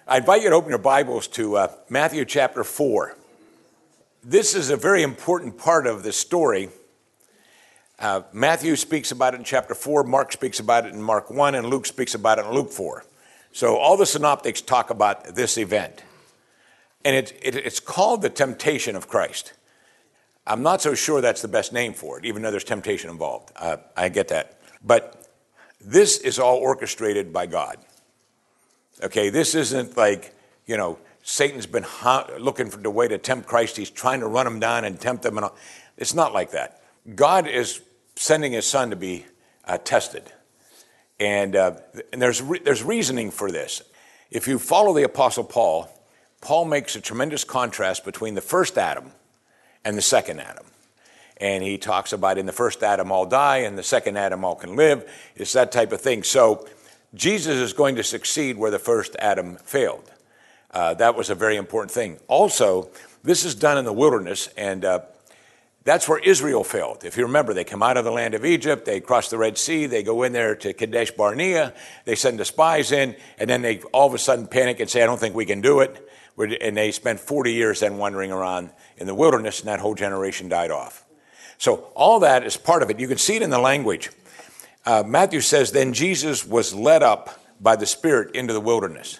I invite you to open your Bibles to Matthew chapter 4. This is a very important part of the story. Matthew speaks about it in chapter 4, Mark speaks about it in Mark 1, and Luke speaks about it in Luke 4. So all the synoptics talk about this event. And it's called the temptation of Christ. I'm not so sure that's the best name for it, even though there's temptation involved. I get that. But this is all orchestrated by God. Okay, this isn't like, Satan's been looking for the way to tempt Christ. He's trying to run him down and tempt him. It's not like that. God is sending his son to be tested. And there's reasoning for this. If you follow the Apostle Paul, Paul makes a tremendous contrast between the first Adam and the second Adam. And he talks about in the first Adam all die, and the second Adam all can live. It's that type of thing. So Jesus is going to succeed where the first Adam failed. That was a very important thing. Also, this is done in the wilderness, and that's where Israel failed. If you remember, they come out of the land of Egypt, they cross the Red Sea, they go in there to Kadesh Barnea, they send the spies in, and then they all of a sudden panic and say, I don't think we can do it. And they spent 40 years then wandering around in the wilderness, and that whole generation died off. So all that is part of it. You can see it in the language. Matthew says, then Jesus was led up by the Spirit into the wilderness.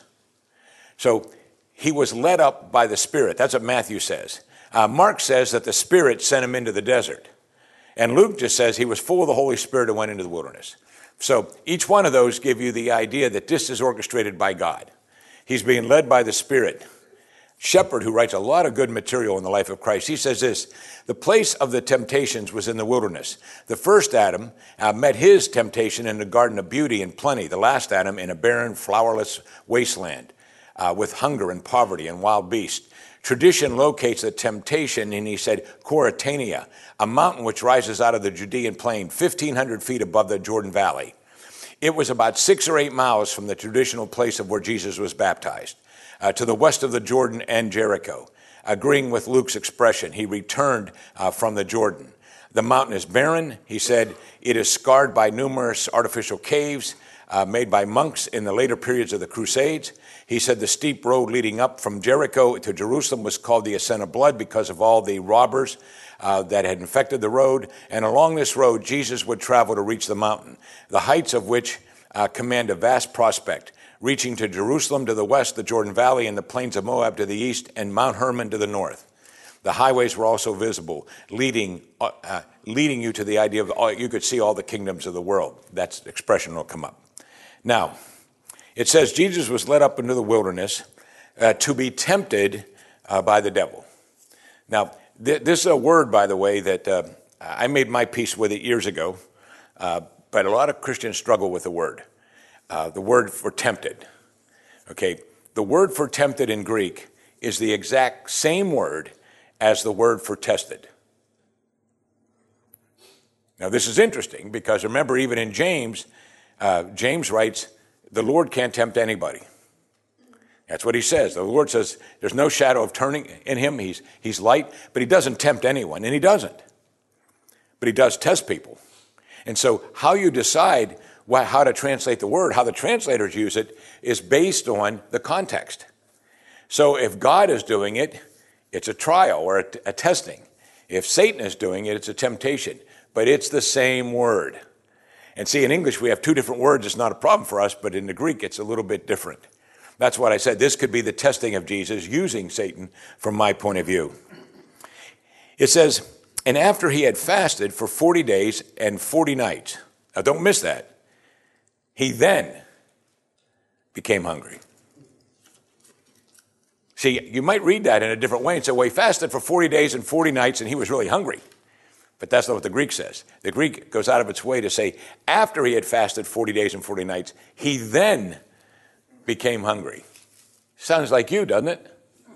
So he was led up by the Spirit. That's what Matthew says. Mark says that the Spirit sent him into the desert. And Luke just says he was full of the Holy Spirit and went into the wilderness. So each one of those give you the idea that this is orchestrated by God. He's being led by the Spirit. Shepherd, who writes a lot of good material in the life of Christ, he says this: the place of the temptations was in the wilderness. The first Adam met his temptation in the garden of beauty and plenty. The last Adam in a barren, flowerless wasteland with hunger and poverty and wild beasts. Tradition locates the temptation, and he said, Corytania, a mountain which rises out of the Judean plain, 1,500 feet above the Jordan Valley. It was about 6 or 8 miles from the traditional place of where Jesus was baptized. To the west of the Jordan and Jericho. Agreeing with Luke's expression, he returned from the Jordan. The mountain is barren, he said. It is scarred by numerous artificial caves made by monks in the later periods of the Crusades. He said the steep road leading up from Jericho to Jerusalem was called the Ascent of Blood because of all the robbers that had infected the road. And along this road, Jesus would travel to reach the mountain, the heights of which command a vast prospect, reaching to Jerusalem to the west, the Jordan Valley, and the plains of Moab to the east, and Mount Hermon to the north. The highways were also visible, leading you to the idea of you could see all the kingdoms of the world. That expression will come up. Now, it says Jesus was led up into the wilderness to be tempted by the devil. Now, this is a word, by the way, that I made my peace with it years ago, but a lot of Christians struggle with the word for tempted. Okay, the word for tempted in Greek is the exact same word as the word for tested. Now, this is interesting because remember, even in James, James writes, the Lord can't tempt anybody. That's what he says. The Lord says there's no shadow of turning in him. He's light, but he doesn't tempt anyone, and he doesn't. But he does test people. And so how you decide how to translate the word, how the translators use it, is based on the context. So if God is doing it, it's a trial or a testing. If Satan is doing it, it's a temptation. But it's the same word. And see, in English, we have 2 different words. It's not a problem for us, but in the Greek, it's a little bit different. That's what I said. This could be the testing of Jesus using Satan from my point of view. It says, and after he had fasted for 40 days and 40 nights. Now, don't miss that. He then became hungry. See, you might read that in a different way and say, well, he fasted for 40 days and 40 nights and he was really hungry. But that's not what the Greek says. The Greek goes out of its way to say, after he had fasted 40 days and 40 nights, he then became hungry. Sounds like you, doesn't it?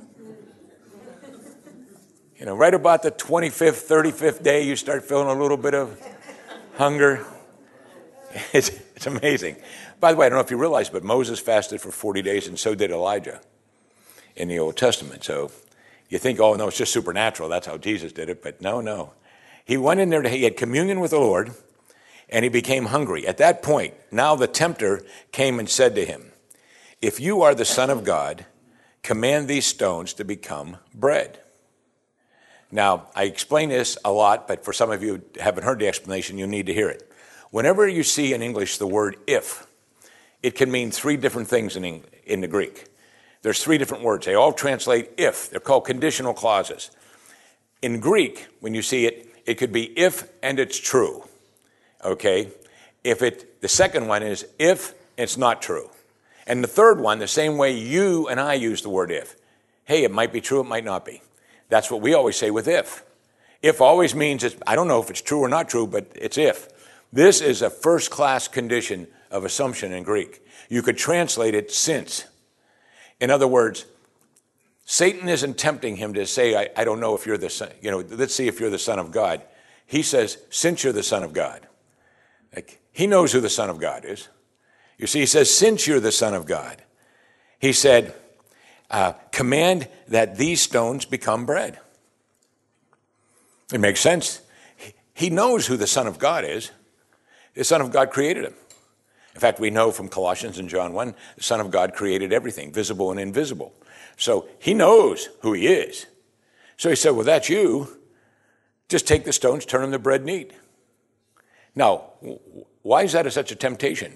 Right about the 25th, 35th day, you start feeling a little bit of hunger. It's amazing. By the way, I don't know if you realize, but Moses fasted for 40 days, and so did Elijah in the Old Testament. So you think, oh, no, it's just supernatural. That's how Jesus did it. But no. He went in there, he had communion with the Lord, and he became hungry. At that point, now the tempter came and said to him, If you are the Son of God, command these stones to become bread. Now, I explain this a lot, but for some of you who haven't heard the explanation, you need to hear it. Whenever you see in English the word if, it can mean three different things in the Greek. There's three different words. They all translate if. They're called conditional clauses. In Greek, when you see it, it could be if and it's true. Okay? The second one is if it's not true. And the third one, the same way you and I use the word if. Hey, it might be true, it might not be. That's what we always say with if. If always means, I don't know if it's true or not true, but it's if. This is a first-class condition of assumption in Greek. You could translate it since. In other words, Satan isn't tempting him to say, I don't know if you're the son, let's see if you're the Son of God. He says, since you're the Son of God. He knows who the Son of God is. You see, he says, since you're the Son of God. He said, command that these stones become bread. It makes sense. He knows who the Son of God is. The Son of God created him. In fact, we know from Colossians and John 1, the Son of God created everything, visible and invisible. So he knows who he is. So he said, well, that's you. Just take the stones, turn them to bread and eat. Now, why is that such a temptation?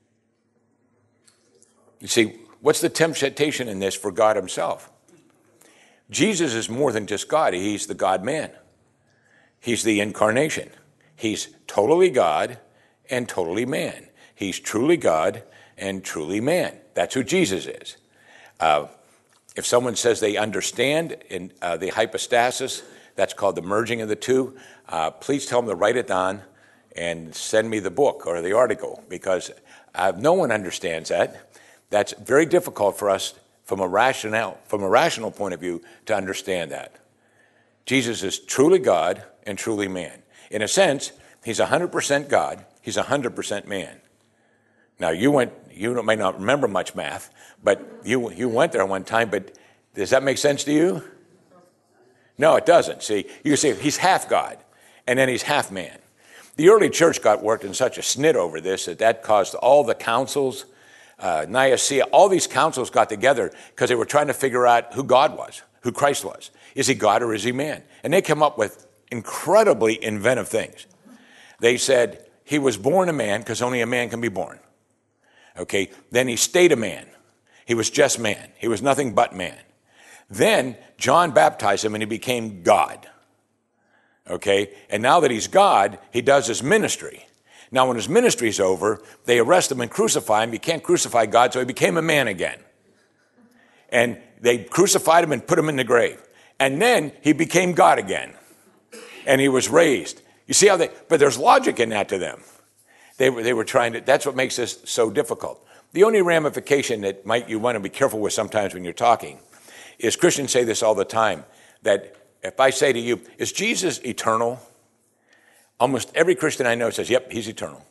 You see, what's the temptation in this for God himself? Jesus is more than just God. He's the God-man. He's the incarnation. He's totally God and totally man. He's truly God and truly man. That's who Jesus is. If someone says they understand in the hypostasis, that's called the merging of the two, please tell them to write it down and send me the book or the article, because no one understands that. That's very difficult for us from a rational point of view to understand that. Jesus is truly God and truly man. In a sense, he's 100% God, he's 100% man. Now, you may not remember much math, but you went there one time, but does that make sense to you? No, it doesn't. See, you say he's half God, and then he's half man. The early church got worked in such a snit over this that caused all the councils, Nicaea, all these councils got together because they were trying to figure out who God was, who Christ was. Is he God or is he man? And they came up with incredibly inventive things. They said he was born a man because only a man can be born. Okay, then he stayed a man. He was just man. He was nothing but man. Then John baptized him and he became God. Okay, and now that he's God, he does his ministry. Now when his ministry's over, they arrest him and crucify him. You can't crucify God, so he became a man again. And they crucified him and put him in the grave. And then he became God again. And he was raised. You see but there's logic in that to them. They were trying to, that's what makes this so difficult. The only ramification that you want to be careful with sometimes when you're talking is Christians say this all the time, that if I say to you, is Jesus eternal? Almost every Christian I know says, yep, he's eternal.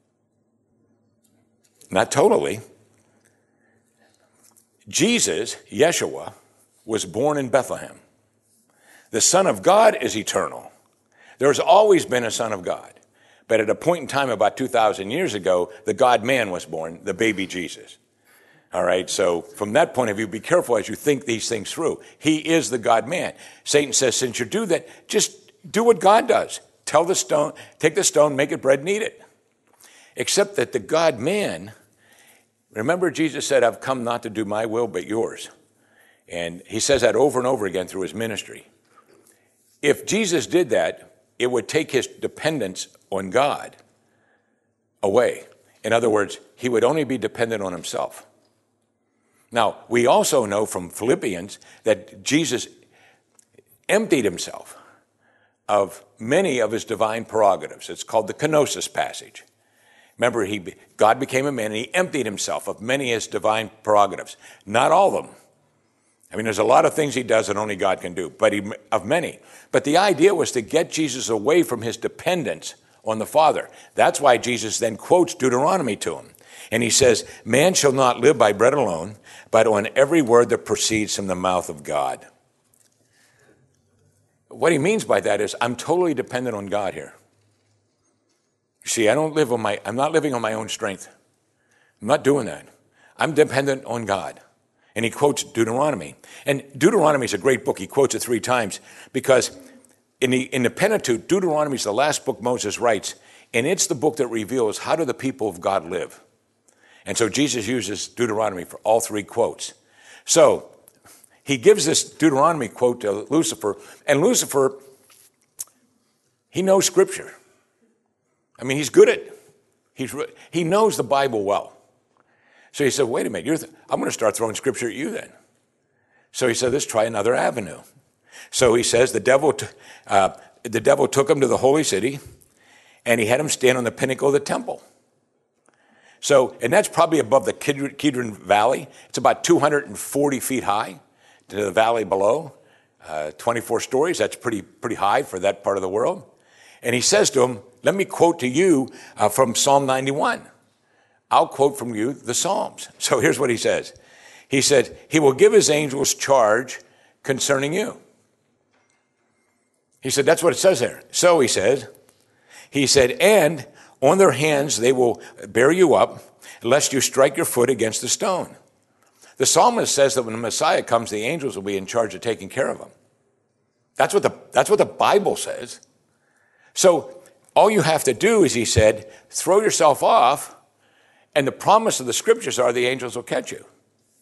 Not totally. Jesus, Yeshua, was born in Bethlehem. The Son of God is eternal. There's always been a Son of God. But at a point in time about 2,000 years ago, the God-man was born, the baby Jesus. All right, so from that point of view, be careful as you think these things through. He is the God-man. Satan says, since you do that, just do what God does. Tell the stone, take the stone, make it bread and eat it. Except that the God-man, remember Jesus said, I've come not to do my will, but yours. And he says that over and over again through his ministry. If Jesus did that, it would take his dependence on God away. In other words, he would only be dependent on himself. Now, we also know from Philippians that Jesus emptied himself of many of his divine prerogatives. It's called the kenosis passage. Remember, God became a man and he emptied himself of many of his divine prerogatives. Not all of them. I mean, there's a lot of things he does that only God can do, but of many. But the idea was to get Jesus away from his dependence on the Father. That's why Jesus then quotes Deuteronomy to him. And he says, man shall not live by bread alone, but on every word that proceeds from the mouth of God. What he means by that is, I'm totally dependent on God here. You see, I'm not living on my own strength. I'm not doing that. I'm dependent on God. And he quotes Deuteronomy. And Deuteronomy is a great book. He quotes it 3 times because in the Pentateuch, Deuteronomy is the last book Moses writes, and it's the book that reveals how do the people of God live. And so Jesus uses Deuteronomy for all 3 quotes. So he gives this Deuteronomy quote to Lucifer, and Lucifer, he knows Scripture. I mean, he's good at it. He knows the Bible well. So he said, wait a minute, I'm going to start throwing Scripture at you then. So he said, let's try another avenue. So he says the devil took him to the holy city, and he had him stand on the pinnacle of the temple. So, and that's probably above the Kidron Valley. It's about 240 feet high to the valley below, 24 stories. That's pretty high for that part of the world. And he says to him, let me quote to you from Psalm 91. I'll quote from you the Psalms. So here's what he says. He said, he will give his angels charge concerning you. He said, that's what it says there. So he said, and on their hands they will bear you up, lest you strike your foot against the stone. The psalmist says that when the Messiah comes, the angels will be in charge of taking care of him. That's what the Bible says. So all you have to do is, he said, throw yourself off, and the promise of the Scriptures are the angels will catch you.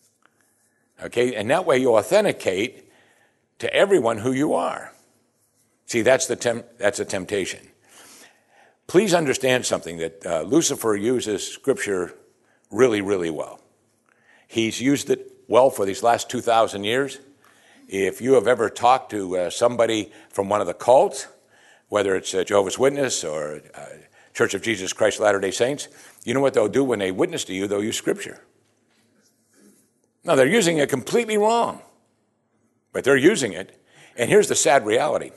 Okay, and that way you authenticate to everyone who you are. See, that's a temptation. Please understand something, that Lucifer uses Scripture really, really well. He's used it well for these last 2,000 years. If you have ever talked to somebody from one of the cults, whether it's Jehovah's Witness or Church of Jesus Christ of Latter-day Saints, you know what they'll do when they witness to you? They'll use Scripture. Now, they're using it completely wrong, but they're using it. And here's the sad reality.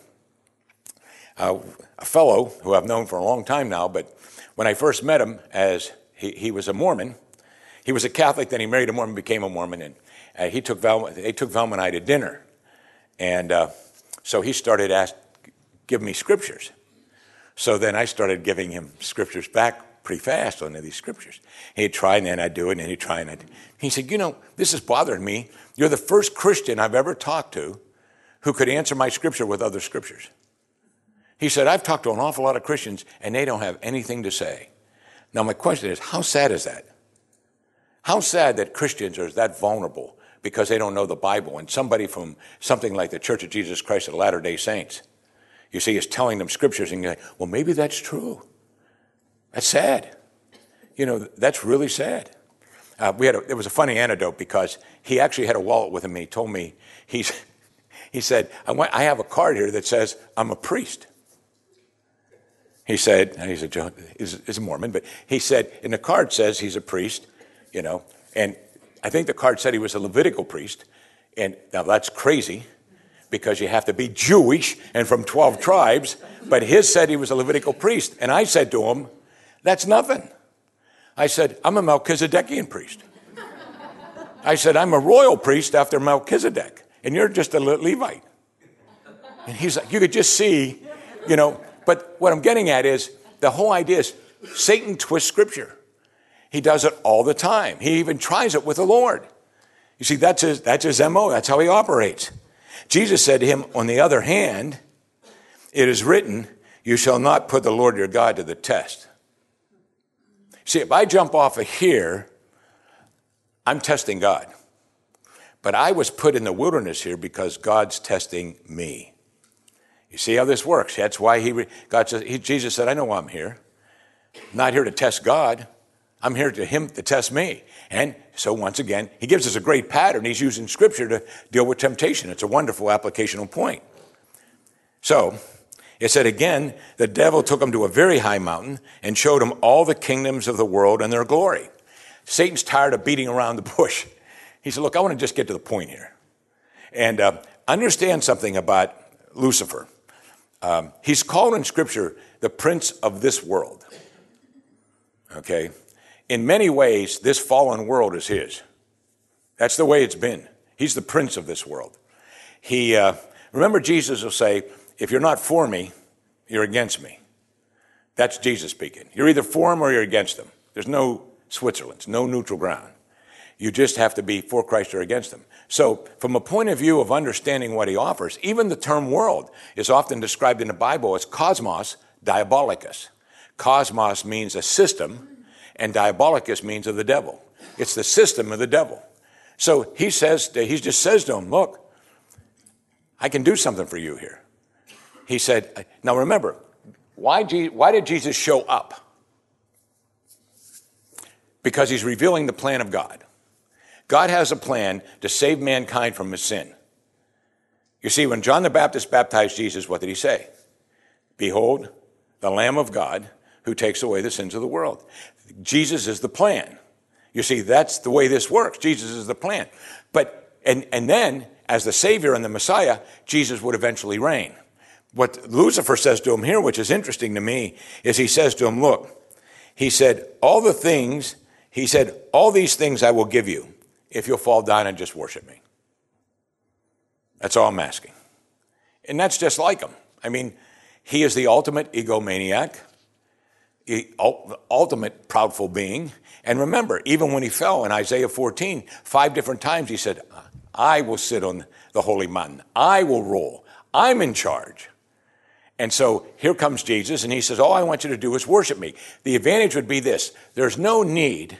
A fellow who I've known for a long time now, but when I first met him, as he was a Mormon, he was a Catholic, then he married a Mormon, became a Mormon, and they took Velma and I to dinner. And so he started giving me scriptures. So then I started giving him scriptures back pretty fast on these scriptures. He'd try, and then I'd do it, and then he'd try, and he said, this is bothering me. You're the first Christian I've ever talked to who could answer my scripture with other scriptures. He said, I've talked to an awful lot of Christians, and they don't have anything to say. Now, my question is, how sad is that? How sad that Christians are that vulnerable because they don't know the Bible, and somebody from something like the Church of Jesus Christ of Latter-day Saints, you see, is telling them scriptures, and you're like, well, maybe that's true. That's sad. That's really sad. There was a funny anecdote because he actually had a wallet with him, and he told me, he said, I have a card here that says I'm a priest. He's a Mormon, but he said, and the card says he's a priest, and I think the card said he was a Levitical priest, and now that's crazy because you have to be Jewish and from 12 tribes, but his said he was a Levitical priest, and I said to him, that's nothing. I said, I'm a Melchizedekian priest. I said, I'm a royal priest after Melchizedek, and you're just a Levite. And he's like, you could just see, but what I'm getting at is the whole idea is Satan twists Scripture. He does it all the time. He even tries it with the Lord. You see, that's his MO. That's how he operates. Jesus said to him, on the other hand, it is written, you shall not put the Lord your God to the test. See, if I jump off of here, I'm testing God. But I was put in the wilderness here because God's testing me. You see how this works? That's why Jesus said, I know why I'm here. I'm not here to test God. I'm here to test me. And so once again, he gives us a great pattern. He's using Scripture to deal with temptation. It's a wonderful applicational point. So it said again, the devil took him to a very high mountain and showed him all the kingdoms of the world and their glory. Satan's tired of beating around the bush. He said, look, I want to just get to the point here. And understand something about Lucifer. He's called in Scripture the prince of this world. Okay? In many ways, this fallen world is his. That's the way it's been. He's the prince of this world. Remember, Jesus will say, if you're not for me, you're against me. That's Jesus speaking. You're either for him or you're against him. There's no Switzerland, no neutral ground. You just have to be for Christ or against him. So from a point of view of understanding what he offers, even the term world is often described in the Bible as cosmos diabolicus. Cosmos means a system, and diabolicus means of the devil. It's the system of the devil. So he just says to him, look, I can do something for you here. He said, now remember, why did Jesus show up? Because he's revealing the plan of God. God has a plan to save mankind from his sin. You see, when John the Baptist baptized Jesus, what did he say? Behold, the Lamb of God who takes away the sins of the world. Jesus is the plan. You see, that's the way this works. Jesus is the plan. But, and then, as the Savior and the Messiah, Jesus would eventually reign. What Lucifer says to him here, which is interesting to me, is he says to him, look, he said, all these things I will give you if you'll fall down and just worship me. That's all I'm asking. And that's just like him. I mean, he is the ultimate egomaniac, ultimate proudful being. And remember, even when he fell in Isaiah 14, 5 different times he said, I will sit on the holy mountain. I will rule. I'm in charge. And so here comes Jesus, and he says, all I want you to do is worship me. The advantage would be this. There's no need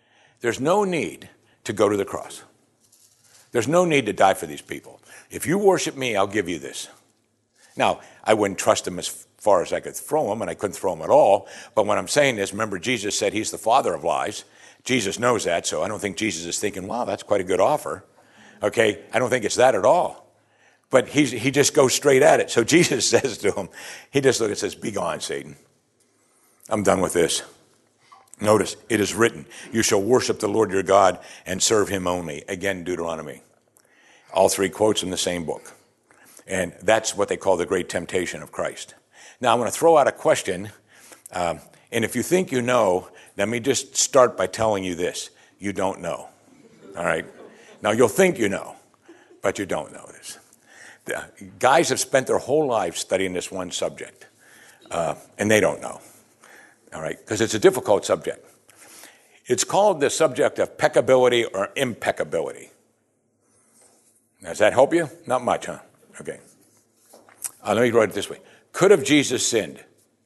to go to the cross. There's no need to die for these people. If you worship me, I'll give you this. Now, I wouldn't trust him as far as I could throw him, and I couldn't throw him at all. But when I'm saying this, remember, Jesus said he's the father of lies. Jesus knows that, so I don't think Jesus is thinking, wow, that's quite a good offer. Okay, I don't think it's that at all. But he just goes straight at it. So Jesus says to him, he just looks and says, be gone, Satan. I'm done with this. Notice, it is written, you shall worship the Lord your God and serve him only. Again, Deuteronomy. All 3 quotes in the same book. And that's what they call the great temptation of Christ. Now, I'm going to throw out a question. And if you think you know, let me just start by telling you this. You don't know. All right? Now, you'll think you know, but you don't know this. Guys have spent their whole lives studying this one subject, and they don't know. All right, because it's a difficult subject. It's called the subject of peccability or impeccability. Does that help you? Not much, huh? Okay. Let me write it this way. Could have Jesus sinned?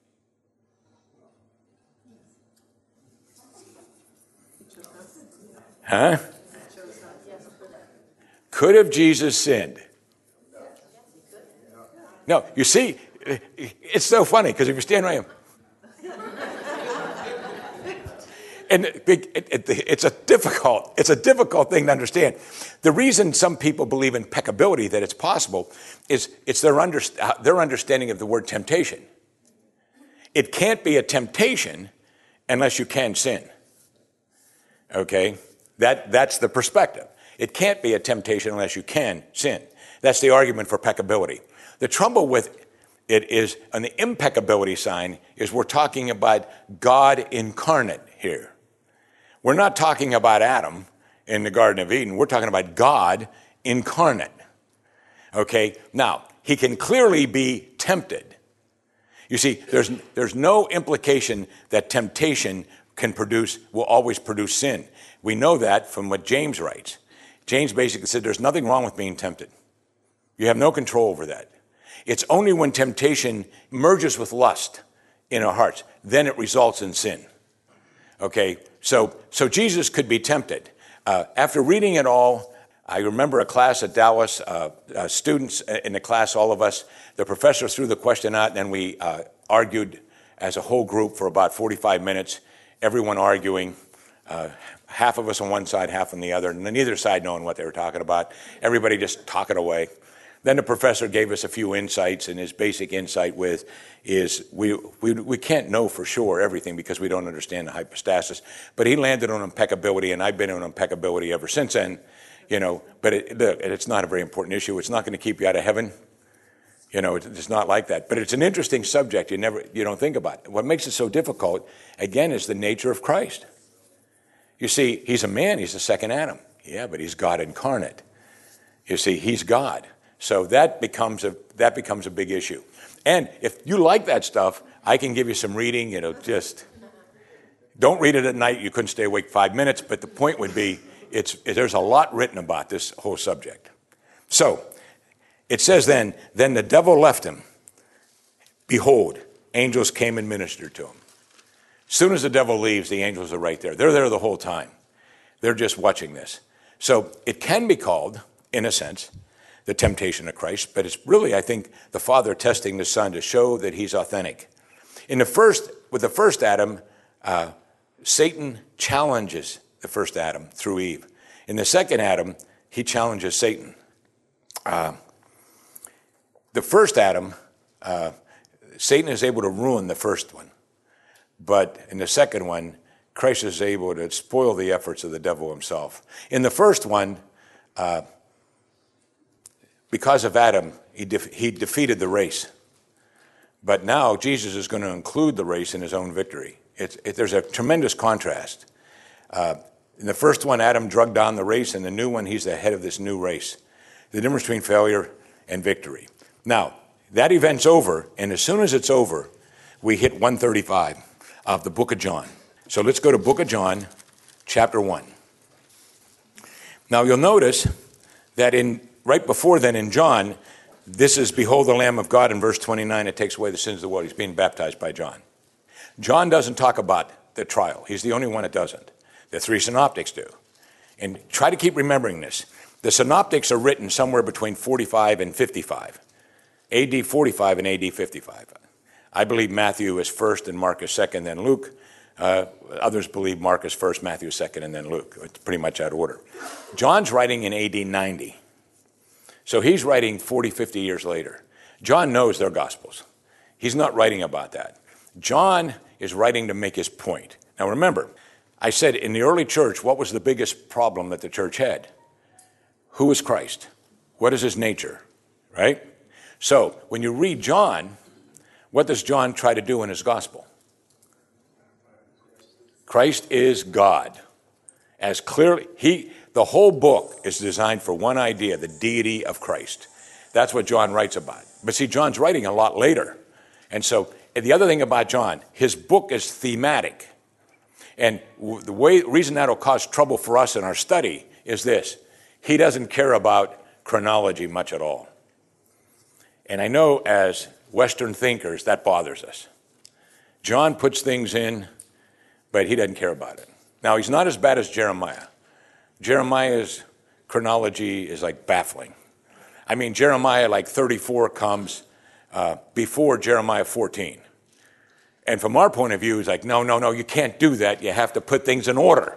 Huh? Could have Jesus sinned? No, you see, it's so funny because if you stand right here, and it's a difficult thing to understand. The reason some people believe in peccability, that it's possible, is it's their understanding of the word temptation. It can't be a temptation unless you can sin. Okay? That's the perspective. It can't be a temptation unless you can sin. That's the argument for peccability. The trouble with it is, on the impeccability sign, is we're talking about God incarnate here. We're not talking about Adam in the Garden of Eden. We're talking about God incarnate. Okay? Now, he can clearly be tempted. You see, there's no implication that temptation will always produce sin. We know that from what James writes. James basically said there's nothing wrong with being tempted. You have no control over that. It's only when temptation merges with lust in our hearts, then it results in sin. Okay, so Jesus could be tempted. After reading it all, I remember a class at Dallas, students in the class, all of us, the professor threw the question out, and then we argued as a whole group for about 45 minutes, everyone arguing, half of us on one side, half on the other, and neither side knowing what they were talking about, everybody just talking away. Then the professor gave us a few insights, and his basic insight is we can't know for sure everything because we don't understand the hypostasis. But he landed on impeccability, and I've been on impeccability ever since then. But it's not a very important issue. It's not going to keep you out of heaven. It's not like that. But it's an interesting subject. You don't think about it. What makes it so difficult, again, is the nature of Christ. You see, he's a man. He's the second Adam. Yeah, but he's God incarnate. You see, he's God. So that becomes a big issue. And if you like that stuff, I can give you some reading. Just don't read it at night. You couldn't stay awake 5 minutes. But the point would be, there's a lot written about this whole subject. So it says then the devil left him. Behold, angels came and ministered to him. As soon as the devil leaves, the angels are right there. They're there the whole time. They're just watching this. So it can be called, in a sense, the temptation of Christ, but it's really, I think, the Father testing the Son to show that he's authentic. With the first Adam, Satan challenges the first Adam through Eve. In the second Adam, he challenges Satan. The first Adam, Satan is able to ruin the first one. But in the second one, Christ is able to spoil the efforts of the devil himself. In the first one, because of Adam, he defeated the race. But now Jesus is going to include the race in his own victory. There's a tremendous contrast. In the first one, Adam drugged down the race. In the new one, he's the head of this new race. The difference between failure and victory. Now, that event's over, and as soon as it's over, we hit 135 of the book of John. So let's go to book of John, chapter 1. Now, you'll notice that right before then in John, this is, behold the Lamb of God, in verse 29, it takes away the sins of the world. He's being baptized by John. John doesn't talk about the trial. He's the only one that doesn't. The three synoptics do. And try to keep remembering this. The synoptics are written somewhere between 45 and 55. AD 45 and AD 55. I believe Matthew is first and Mark is second, then Luke. Others believe Mark is first, Matthew is second, and then Luke. It's pretty much out of order. John's writing in AD 90. So he's writing 40, 50 years later. John knows their Gospels. He's not writing about that. John is writing to make his point. Now remember, I said in the early church, what was the biggest problem that the church had? Who is Christ? What is his nature? Right? So when you read John, what does John try to do in his gospel? Christ is God. As clearly, the whole book is designed for one idea, the deity of Christ. That's what John writes about. But see, John's writing a lot later. And so the other thing about John, his book is thematic. And the reason that'll cause trouble for us in our study is this. He doesn't care about chronology much at all. And I know as Western thinkers, that bothers us. John puts things in, but he doesn't care about it. Now, he's not as bad as Jeremiah. Jeremiah's chronology is like baffling. I mean, Jeremiah, like 34 comes before Jeremiah 14. And from our point of view, it's like, no, you can't do that. You have to put things in order.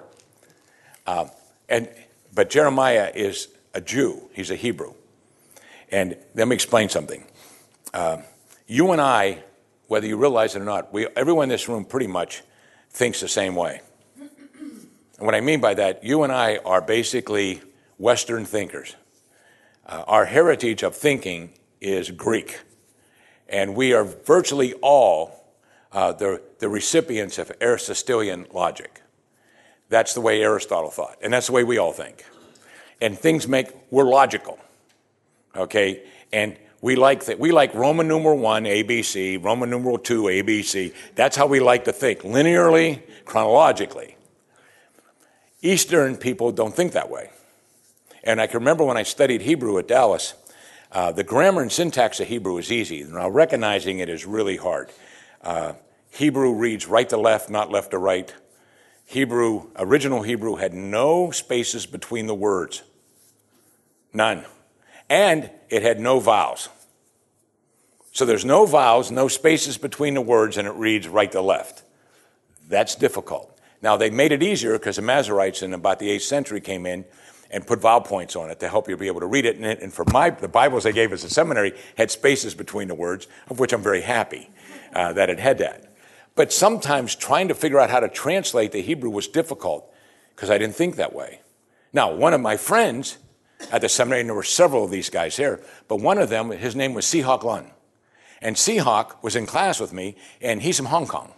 But Jeremiah is a Jew. He's a Hebrew. And let me explain something. You and I, whether you realize it or not, everyone in this room pretty much thinks the same way. And what I mean by that, you and I are basically Western thinkers. Our heritage of thinking is Greek. And we are virtually all the recipients of Aristotelian logic. That's the way Aristotle thought. And that's the way we all think. And we're logical. Okay? And we like Roman numeral 1, ABC, Roman numeral 2, ABC. That's how we like to think, linearly, chronologically. Eastern people don't think that way. And I can remember when I studied Hebrew at Dallas, the grammar and syntax of Hebrew is easy. Now, recognizing it is really hard. Hebrew reads right to left, not left to right. Original Hebrew had no spaces between the words. None. And it had no vowels. So there's no vowels, no spaces between the words, and it reads right to left. That's difficult. Now, they made it easier because the Masoretes in about the 8th century came in and put vowel points on it to help you be able to read it. And for the Bibles they gave us at seminary had spaces between the words, of which I'm very happy that it had that. But sometimes trying to figure out how to translate the Hebrew was difficult because I didn't think that way. Now, one of my friends at the seminary, and there were several of these guys there, but one of them, his name was Sihak Lun. And Sihak was in class with me, and he's from Hong Kong.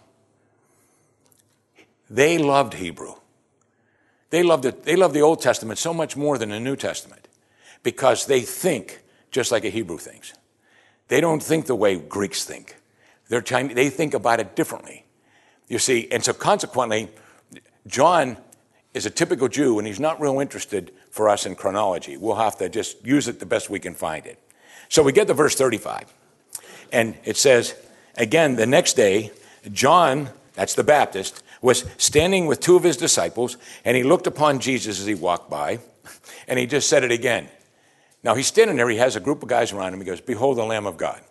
They loved Hebrew. They loved it. They loved the Old Testament so much more than the New Testament because they think just like a Hebrew thinks. They don't think the way Greeks think. They think about it differently. You see, and so consequently, John is a typical Jew, and he's not real interested for us in chronology. We'll have to just use it the best we can find it. So we get to verse 35, and it says, again, the next day, John, that's the Baptist, was standing with two of his disciples, and he looked upon Jesus as he walked by, and he just said it again. Now, he's standing there. He has a group of guys around him. He goes, "Behold the Lamb of God."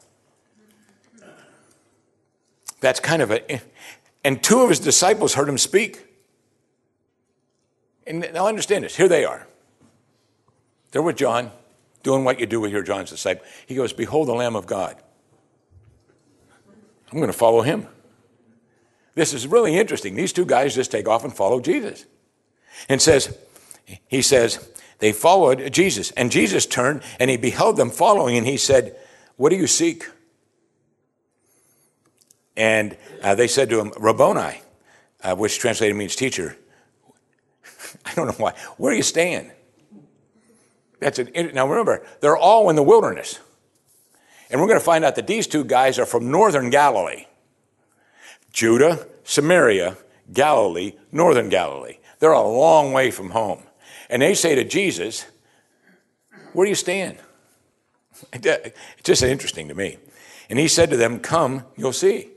That's kind of a... And two of his disciples heard him speak. And now understand this. Here they are. They're with John, doing what you do with your John's disciple. He goes, "Behold the Lamb of God." I'm going to follow him. This is really interesting. These two guys just take off and follow Jesus. And he says, they followed Jesus. And Jesus turned and he beheld them following, and he said, "What do you seek?" And they said to him, "Rabboni," which translated means teacher. I don't know why. Where are you staying? Now remember, they're all in the wilderness. And we're going to find out that these two guys are from northern Galilee. Judah, Samaria, Galilee, northern Galilee. They're a long way from home. And they say to Jesus, "Where do you stand?" It's just interesting to me. And he said to them, "Come, you'll see."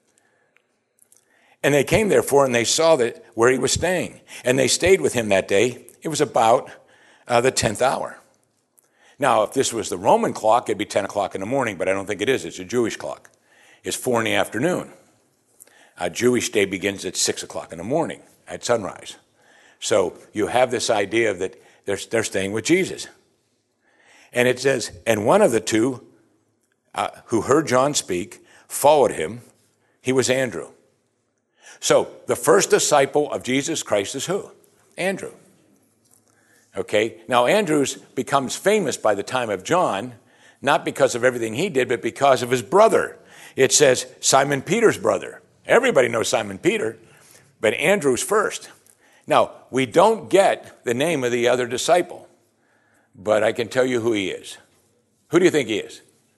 And they came therefore, and they saw that where he was staying. And they stayed with him that day. It was about the 10th hour. Now, if this was the Roman clock, it'd be 10 o'clock in the morning, but I don't think it is. It's a Jewish clock. It's 4 in the afternoon. A Jewish day begins at 6 o'clock in the morning at sunrise. So you have this idea that they're staying with Jesus. And it says, and one of the two who heard John speak followed him. He was Andrew. So the first disciple of Jesus Christ is who? Andrew. Okay, now Andrew becomes famous by the time of John, not because of everything he did, but because of his brother. It says Simon Peter's brother. Everybody knows Simon Peter, but Andrew's first. Now, we don't get the name of the other disciple, but I can tell you who he is. Who do you think he is?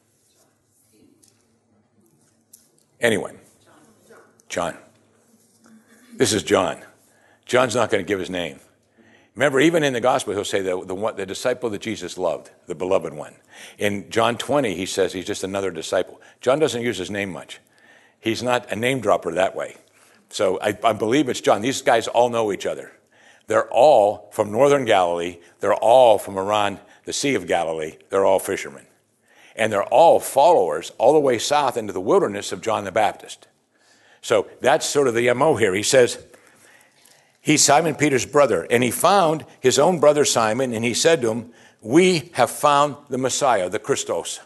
Anyone? John. This is John. John's not going to give his name. Remember, even in the gospel, he'll say the disciple that Jesus loved, the beloved one. In John 20, he says he's just another disciple. John doesn't use his name much. He's not a name dropper that way. So I believe it's John. These guys all know each other. They're all from northern Galilee. They're all from around the Sea of Galilee. They're all fishermen. And they're all followers all the way south into the wilderness of John the Baptist. So that's sort of the MO here. He says, he's Simon Peter's brother, and he found his own brother Simon, and he said to him, "We have found the Messiah, the Christos.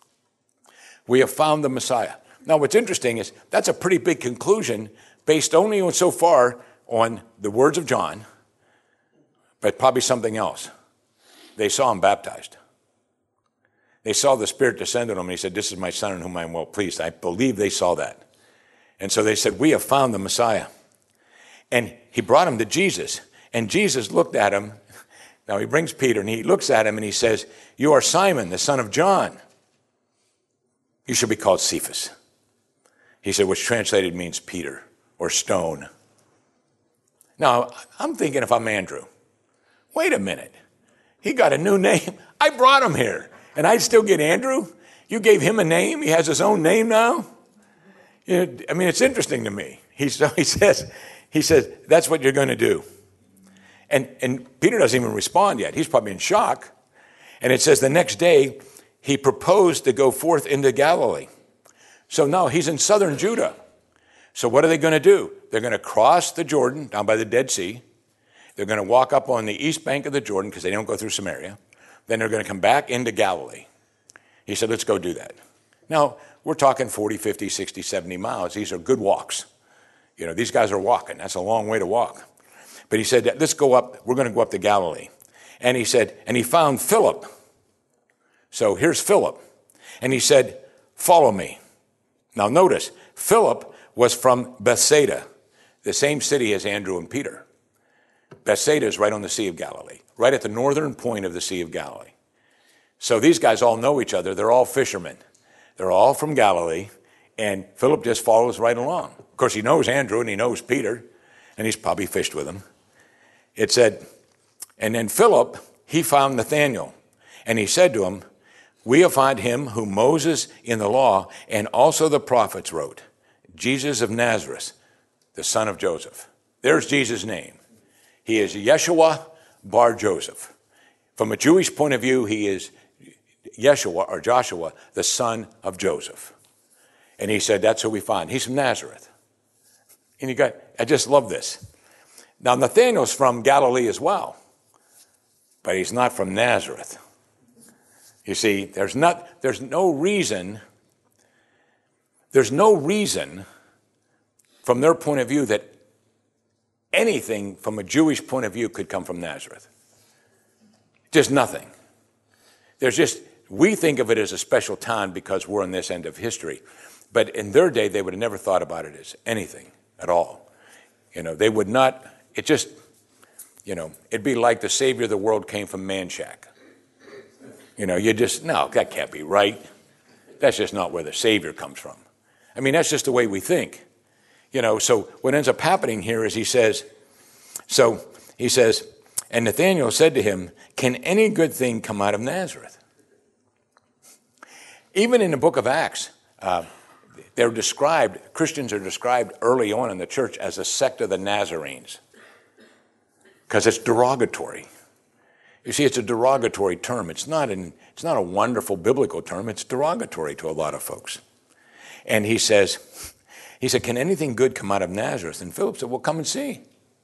We have found the Messiah." Now, what's interesting is that's a pretty big conclusion based only on so far on the words of John, but probably something else. They saw him baptized. They saw the Spirit descend on him, and he said, "This is my son in whom I am well pleased." I believe they saw that. And so they said, "We have found the Messiah." And he brought him to Jesus, and Jesus looked at him. Now he brings Peter, and he looks at him, and he says, "You are Simon, the son of John. You should be called Cephas." He said, which translated means Peter or stone. Now, I'm thinking if I'm Andrew, wait a minute. He got a new name. I brought him here, and I'd still get Andrew? You gave him a name? He has his own name now? I mean, it's interesting to me. He says, "That's what you're going to do." And Peter doesn't even respond yet. He's probably in shock. And it says the next day, he proposed to go forth into Galilee. So now he's in southern Judah. So what are they going to do? They're going to cross the Jordan down by the Dead Sea. They're going to walk up on the east bank of the Jordan because they don't go through Samaria. Then they're going to come back into Galilee. He said, "Let's go do that." Now, we're talking 40, 50, 60, 70 miles. These are good walks. You know, these guys are walking. That's a long way to walk. But he said, "Let's go up. We're going to go up to Galilee." And he said, and he found Philip. So here's Philip. And he said, "Follow me." Now notice, Philip was from Bethsaida, the same city as Andrew and Peter. Bethsaida is right on the Sea of Galilee, right at the northern point of the Sea of Galilee. So these guys all know each other. They're all fishermen. They're all from Galilee, and Philip just follows right along. Of course, he knows Andrew and he knows Peter, and he's probably fished with them. it said, and then Philip, he found Nathanael, and he said to him, we have found him whom Moses in the law and also the prophets wrote, Jesus of Nazareth, the son of Joseph. There's Jesus' name. He is Yeshua bar Joseph. From a Jewish point of view, he is Yeshua or Joshua, the son of Joseph. And he said, that's who we find. He's from Nazareth. And I just love this. Now, Nathanael's from Galilee as well, but he's not from Nazareth. You see, there's no reason from their point of view that anything from a Jewish point of view could come from Nazareth. Just nothing. We think of it as a special town because we're on this end of history. But in their day, they would have never thought about it as anything at all. They would not, it'd be like the Savior of the world came from Manchac. No, that can't be right. That's just not where the Savior comes from. I mean, that's just the way we think. So what ends up happening here is he says, and Nathanael said to him, can any good thing come out of Nazareth? Even in the book of Acts, Christians are described early on in the church as a sect of the Nazarenes because it's derogatory. You see, it's a derogatory term. It's not a wonderful biblical term. It's derogatory to a lot of folks. And he said, can anything good come out of Nazareth? And Philip said, well, come and see.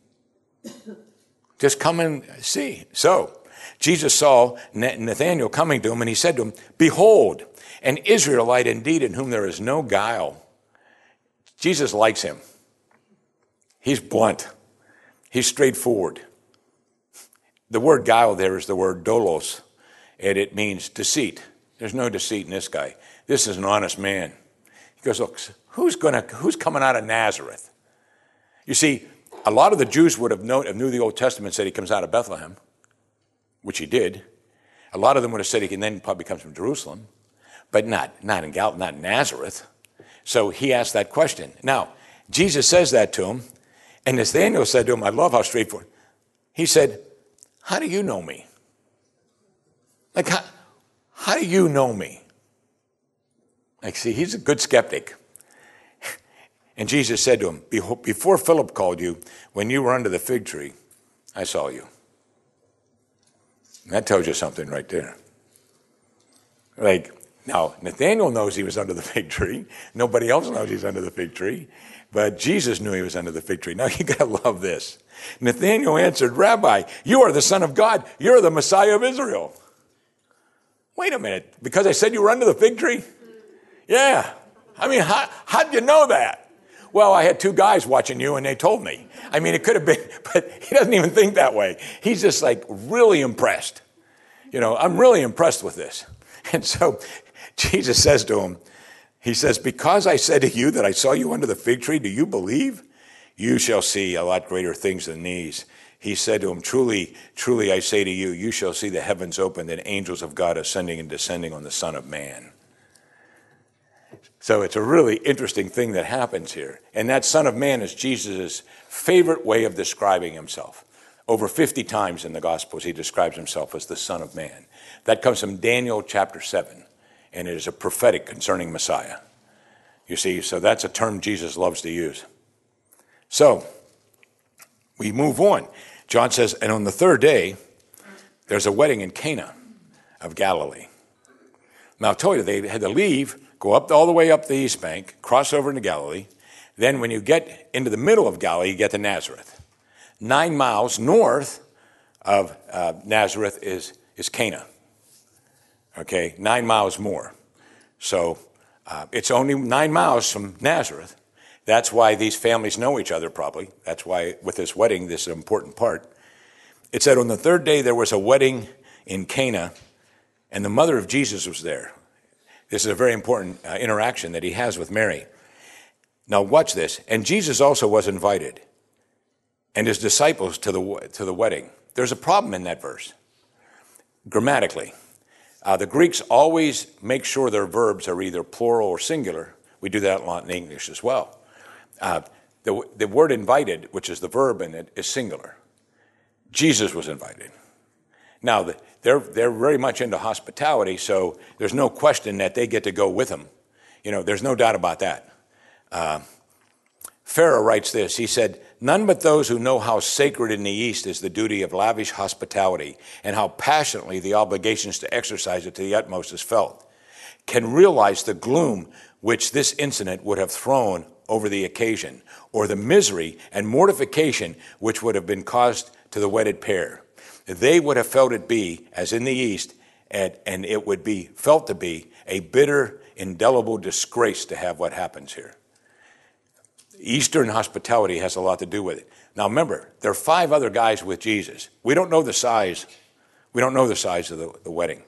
Just come and see. So Jesus saw Nathanael coming to him, and he said to him, behold, an Israelite indeed in whom there is no guile. Jesus likes him. He's blunt. He's straightforward. The word guile there is the word dolos, and it means deceit. There's no deceit in this guy. This is an honest man. He goes, look, who's coming out of Nazareth? You see, a lot of the Jews would have knew the Old Testament said he comes out of Bethlehem, which he did. A lot of them would have said he then probably comes from Jerusalem, but not in Nazareth. So he asked that question. Now, Jesus says that to him, and Nathanael said to him, I love how straightforward. He said, how do you know me? Like, how do you know me? Like, see, he's a good skeptic. And Jesus said to him, before Philip called you, when you were under the fig tree, I saw you. And that tells you something right there. Now, Nathanael knows he was under the fig tree. Nobody else knows he's under the fig tree. But Jesus knew he was under the fig tree. Now, you got to love this. Nathanael answered, Rabbi, you are the Son of God. You're the Messiah of Israel. Wait a minute. Because I said you were under the fig tree? Yeah. I mean, how'd you know that? Well, I had two guys watching you, and they told me. I mean, it could have been, but he doesn't even think that way. He's just really impressed. I'm really impressed with this. And so Jesus says to him, he says, because I said to you that I saw you under the fig tree, do you believe? You shall see a lot greater things than these. He said to him, truly, truly, I say to you, you shall see the heavens opened and angels of God ascending and descending on the Son of Man. So it's a really interesting thing that happens here. And that Son of Man is Jesus' favorite way of describing himself. Over 50 times in the Gospels, he describes himself as the Son of Man. That comes from Daniel chapter 7, and it is a prophetic concerning Messiah. You see, so that's a term Jesus loves to use. So, we move on. John says, and on the third day, there's a wedding in Cana of Galilee. Now, I told you, they had to leave, go up all the way up the east bank, cross over into Galilee. Then when you get into the middle of Galilee, you get to Nazareth. 9 miles north of Nazareth is Cana. Okay, 9 miles more. So it's only 9 miles from Nazareth. That's why these families know each other probably. That's why with this wedding, this is an important part. It said on the third day there was a wedding in Cana, and the mother of Jesus was there. This is a very important interaction that he has with Mary. Now watch this. And Jesus also was invited, and his disciples to the wedding. There's a problem in that verse, grammatically. The Greeks always make sure their verbs are either plural or singular. We do that a lot in English as well. The word invited, which is the verb in it, is singular. Jesus was invited. Now, they're very much into hospitality, so there's no question that they get to go with him. There's no doubt about that. Farrer writes this. He said, "None but those who know how sacred in the East is the duty of lavish hospitality and how passionately the obligations to exercise it to the utmost is felt, can realize the gloom which this incident would have thrown over the occasion, or the misery and mortification which would have been caused to the wedded pair. They would have felt it be, as in the East, and it would be felt to be a bitter, indelible disgrace to have what happens here." Eastern hospitality has a lot to do with it. Now remember, there are 5 other guys with Jesus. We don't know the size. We don't know the size of the wedding.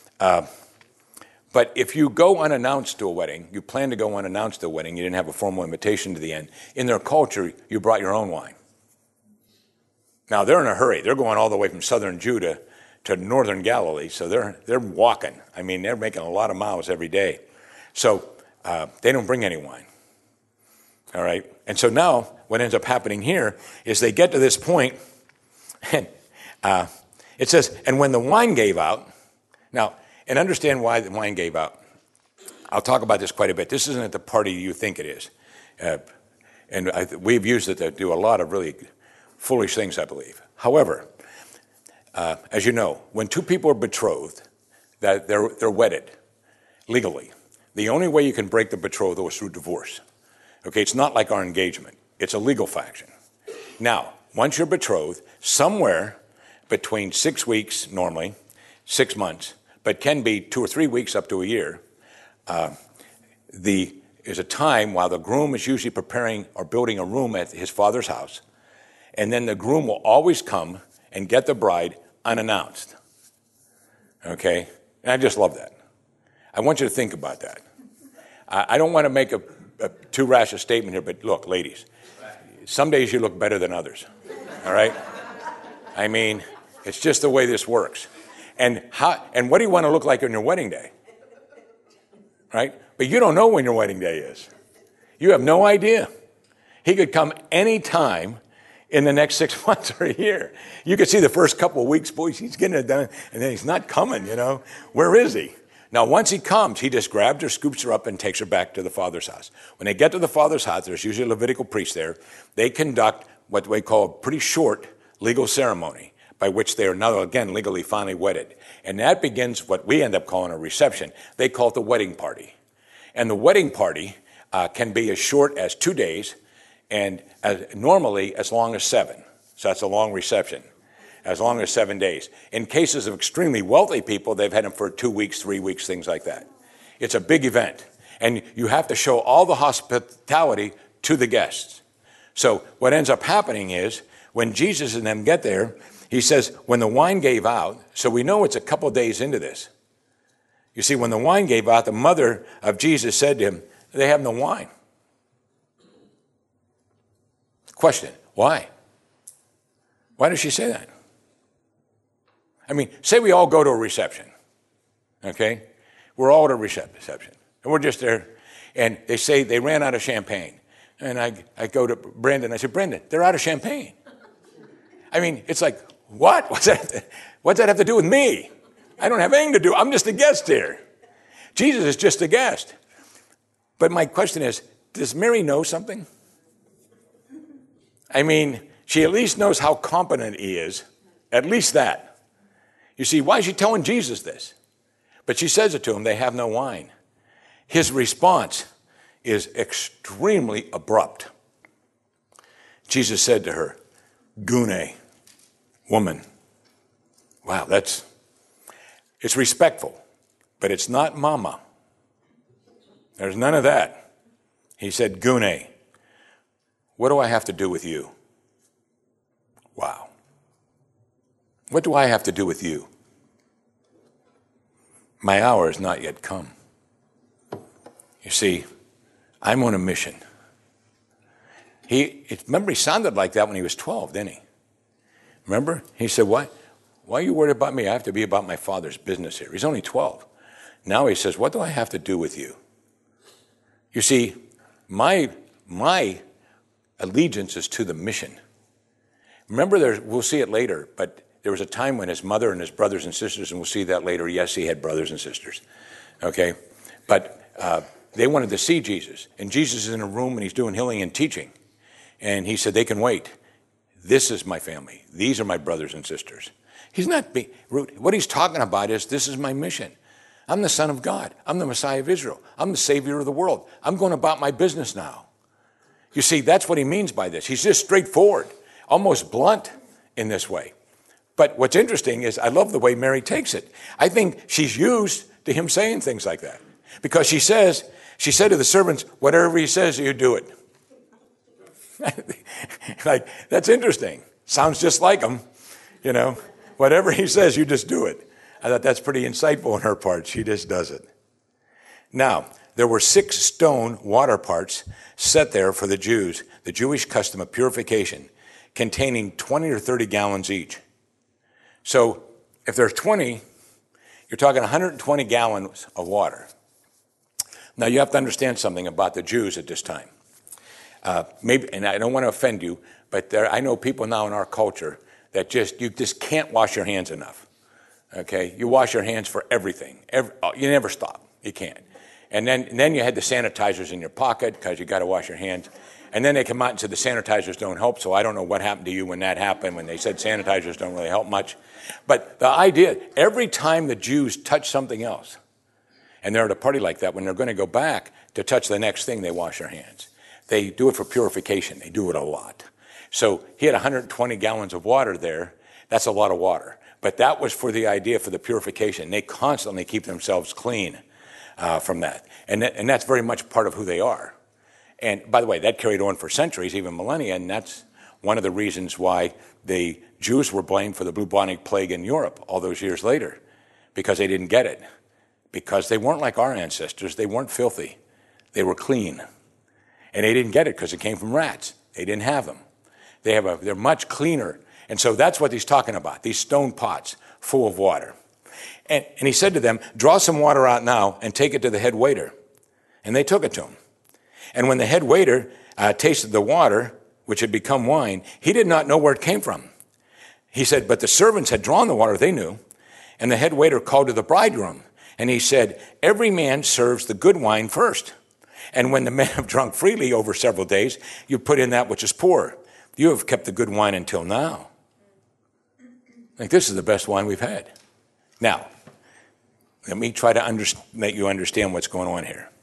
But if you go unannounced to a wedding, you plan to go unannounced to a wedding, you didn't have a formal invitation to the end, in their culture, you brought your own wine. Now, they're in a hurry. They're going all the way from southern Judah to northern Galilee, so they're walking. I mean, they're making a lot of miles every day. So they don't bring any wine. All right? And so now what ends up happening here is they get to this point, and it says, "And when the wine gave out," now, and understand why the wine gave out. I'll talk about this quite a bit. This isn't at the party you think it is. We've used it to do a lot of really foolish things, I believe. However, as you know, when 2 people are betrothed, that they're wedded legally. The only way you can break the betrothal is through divorce. Okay, it's not like our engagement. It's a legal faction. Now, once you're betrothed, somewhere between 6 weeks, normally, 6 months, but can be 2 or 3 weeks up to a year, is a time while the groom is usually preparing or building a room at his father's house, and then the groom will always come and get the bride unannounced. Okay? And I just love that. I want you to think about that. I don't want to make a too rash a statement here, but look, ladies, some days you look better than others. All right? I mean, it's just the way this works. And what do you want to look like on your wedding day? Right? But you don't know when your wedding day is. You have no idea. He could come any time in the next 6 months or a year. You could see the first couple of weeks, boys, he's getting it done, and then he's not coming, Where is he? Now, once he comes, he just grabs her, scoops her up, and takes her back to the father's house. When they get to the father's house, there's usually a Levitical priest there. They conduct what we call a pretty short legal ceremony by which they are now, again, legally finally wedded. And that begins what we end up calling a reception. They call it the wedding party. And the wedding party can be as short as 2 days and normally as long as 7. So that's a long reception. As long as 7 days. In cases of extremely wealthy people, they've had them for 2 weeks, 3 weeks, things like that. It's a big event. And you have to show all the hospitality to the guests. So what ends up happening is, when Jesus and them get there, he says, when the wine gave out, so we know it's a couple days into this. You see, when the wine gave out, the mother of Jesus said to him, "They have no wine." Question, why? Why does she say that? I mean, say we all go to a reception, okay? We're all at a reception, and we're just there, and they say they ran out of champagne. And I go to Brendan, I said, "Brendan, they're out of champagne." I mean, it's like, what? What's that have to do with me? I don't have anything to do. I'm just a guest here. Jesus is just a guest. But my question is, does Mary know something? I mean, she at least knows how competent he is, at least that. You see, why is she telling Jesus this? But she says it to him, they have no wine. His response is extremely abrupt. Jesus said to her, "Gune," woman. Wow, it's respectful, but it's not mama. There's none of that. He said, "Gune, what do I have to do with you?" Wow. What do I have to do with you? My hour has not yet come. You see, I'm on a mission. Remember, he sounded like that when he was 12, didn't he? Remember? He said, Why are you worried about me? I have to be about my Father's business here. He's only 12. Now he says, what do I have to do with you? You see, my allegiance is to the mission. Remember, we'll see it later, but there was a time when his mother and his brothers and sisters, and we'll see that later, yes, he had brothers and sisters, okay? But they wanted to see Jesus, and Jesus is in a room, and he's doing healing and teaching. And he said, they can wait. This is my family. These are my brothers and sisters. He's not being rude. What he's talking about is, this is my mission. I'm the Son of God. I'm the Messiah of Israel. I'm the Savior of the world. I'm going about my business now. You see, that's what he means by this. He's just straightforward, almost blunt in this way. But what's interesting is I love the way Mary takes it. I think she's used to him saying things like that. Because she said to the servants, whatever he says, you do it. Like, that's interesting. Sounds just like him, you know. Whatever he says, you just do it. I thought that's pretty insightful on her part. She just does it. Now, there were 6 stone water parts set there for the Jews, the Jewish custom of purification, containing 20 or 30 gallons each. So if there's 20, you're talking 120 gallons of water. Now, you have to understand something about the Jews at this time. Maybe, and I don't want to offend you, but I know people now in our culture that you just can't wash your hands enough. Okay, you wash your hands for everything. You never stop. You can't. And then you had the sanitizers in your pocket because you got to wash your hands. And then they come out and said the sanitizers don't help. So I don't know what happened to you when that happened, when they said sanitizers don't really help much. But the idea, every time the Jews touch something else, and they're at a party like that, when they're going to go back to touch the next thing, they wash their hands. They do it for purification. They do it a lot. So he had 120 gallons of water there. That's a lot of water. But that was for the idea for the purification. They constantly keep themselves clean from that. And that's very much part of who they are. And by the way, that carried on for centuries, even millennia, and that's one of the reasons why the Jews were blamed for the bubonic plague in Europe all those years later, because they didn't get it. Because they weren't like our ancestors. They weren't filthy. They were clean. And they didn't get it because it came from rats. They didn't have them. They're much cleaner. And so that's what he's talking about, these stone pots full of water. And he said to them, draw some water out now and take it to the head waiter. And they took it to him. And when the head waiter tasted the water, which had become wine, he did not know where it came from. He said, but the servants had drawn the water, they knew. And the head waiter called to the bridegroom. And he said, every man serves the good wine first. And when the men have drunk freely over several days, you put in that which is poor. You have kept the good wine until now. Like, this is the best wine we've had. Now, let me try to make you understand what's going on here.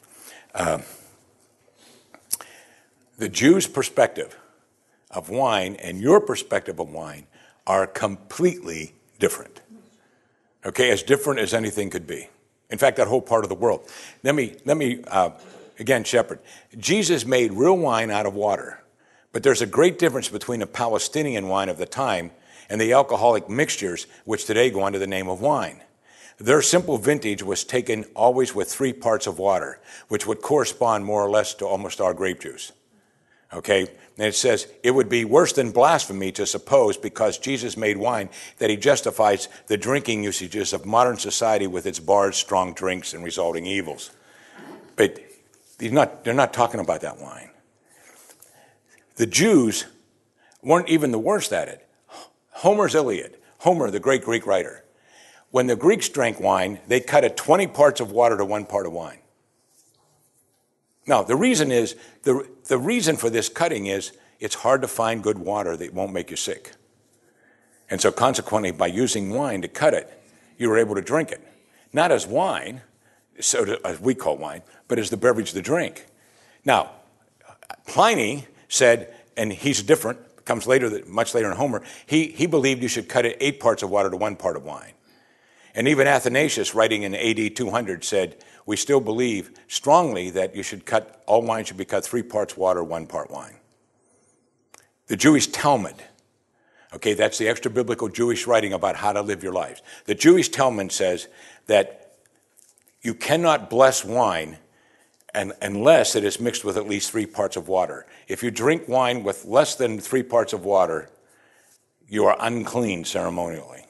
The Jews' perspective of wine and your perspective of wine are completely different. Okay, as different as anything could be. In fact, that whole part of the world. Let me again, Shepherd. Jesus made real wine out of water. But there's a great difference between a Palestinian wine of the time and the alcoholic mixtures which today go under the name of wine. Their simple vintage was taken always with 3 parts of water, which would correspond more or less to almost our grape juice. Okay? And it says, it would be worse than blasphemy to suppose, because Jesus made wine, that he justifies the drinking usages of modern society with its bars, strong drinks, and resulting evils. But they're not talking about that wine. The Jews weren't even the worst at it. Homer's Iliad, Homer, the great Greek writer. When the Greeks drank wine, they cut it 20 parts of water to 1 part of wine. Now, the reason for this cutting is it's hard to find good water that won't make you sick. And so consequently, by using wine to cut it, you were able to drink it. Not as wine, soda, as we call wine, but as the beverage to drink. Now, Pliny said, and he's different, comes later, much later in Homer, he believed you should cut it 8 parts of water to 1 part of wine. And even Athanasius, writing in AD 200, said, we still believe strongly that all wine should be cut 3 parts water, 1 part wine. The Jewish Talmud, okay, that's the extra biblical Jewish writing about how to live your lives. The Jewish Talmud says that you cannot bless wine unless it is mixed with at least 3 parts of water. If you drink wine with less than 3 parts of water, you are unclean ceremonially.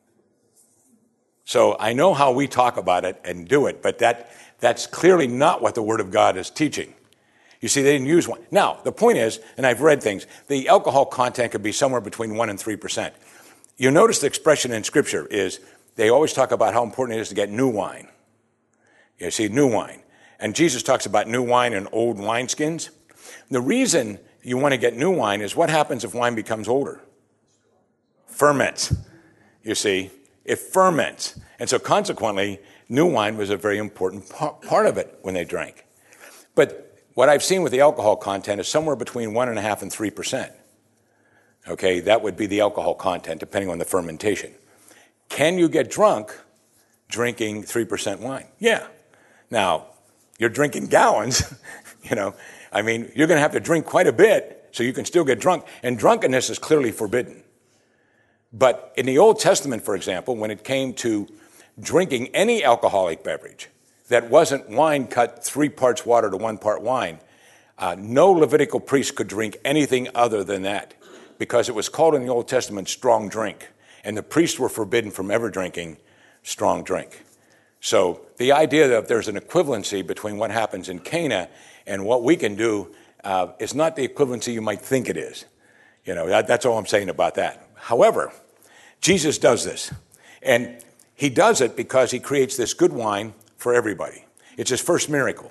So I know how we talk about it and do it, but that's clearly not what the Word of God is teaching. You see, they didn't use wine. Now, the point is, and I've read things, the alcohol content could be somewhere between 1 and 3%. You notice the expression in Scripture is they always talk about how important it is to get new wine. You see, new wine. And Jesus talks about new wine and old wineskins. The reason you want to get new wine is what happens if wine becomes older? Ferments. You see, it ferments. And so consequently, new wine was a very important part of it when they drank. But what I've seen with the alcohol content is somewhere between 1.5% and 3%. Okay, that would be the alcohol content, depending on the fermentation. Can you get drunk drinking 3% wine? Yeah. Now, you're drinking gallons, you know. I mean, you're going to have to drink quite a bit so you can still get drunk. And drunkenness is clearly forbidden. But in the Old Testament, for example, when it came to drinking any alcoholic beverage that wasn't wine cut 3 parts water to 1 part wine, no Levitical priest could drink anything other than that, because it was called in the Old Testament strong drink. And the priests were forbidden from ever drinking strong drink. So the idea that there's an equivalency between what happens in Cana and what we can do is not the equivalency you might think it is. You know, that's all I'm saying about that. However, Jesus does this. And he does it because he creates this good wine for everybody. It's his first miracle.